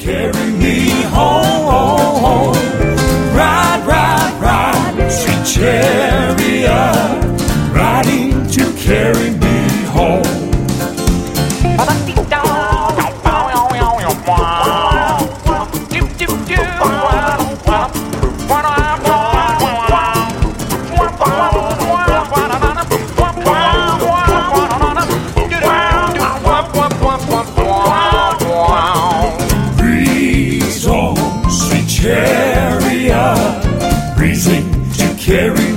carry me home. Ride, ride, ride, sweet chariot, riding to carry me home. Breeze on, sweet chariot, breezing to carry